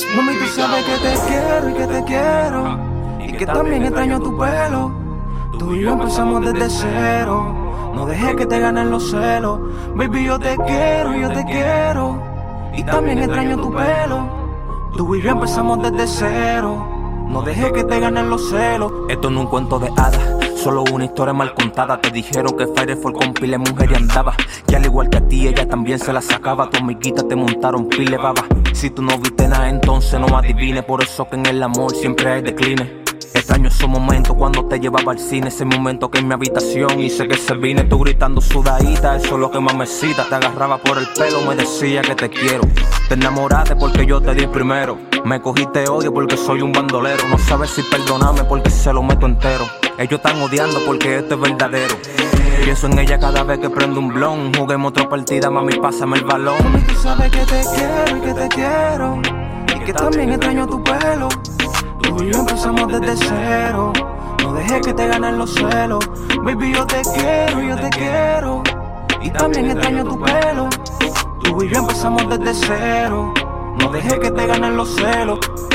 Mami, tú sabes que te quiero y que te quiero, y que también extraño tu pelo. Tú y yo empezamos desde cero, no dejes que te ganen los celos. Baby, yo te quiero, y también extraño tu pelo. Tú y yo empezamos desde cero, no dejes que te ganen los celos. Esto no es un cuento de hadas, solo una historia mal contada. Te dijeron que Firefall con pile mujer y andaba, y al igual que a ti, ella también se la sacaba. Tu amiguita te montaron pile baba. Si tú no viste nada, entonces no adivines. Por eso que en el amor siempre hay decline. Extraño esos momentos cuando te llevaba al cine, ese momento que en mi habitación hice que se vine. Tú gritando sudadita, eso es lo que más me cita. Te agarraba por el pelo, me decía que te quiero. Te enamoraste porque yo te di primero. Me cogiste odio porque soy un bandolero. No sabes si perdonarme porque se lo meto entero. Ellos están odiando porque esto es verdadero. Pienso en ella cada vez que prendo un blon. Juguemos otra partida, mami, pásame el balón. Mami, tú sabes que te quiero y que te quiero, y que también extraño tu pelo. Tú y yo empezamos desde cero, no dejes que te ganen los celos. Baby, yo te quiero, y también extraño tu pelo. Tú y yo empezamos desde cero, no dejes que te ganen los celos.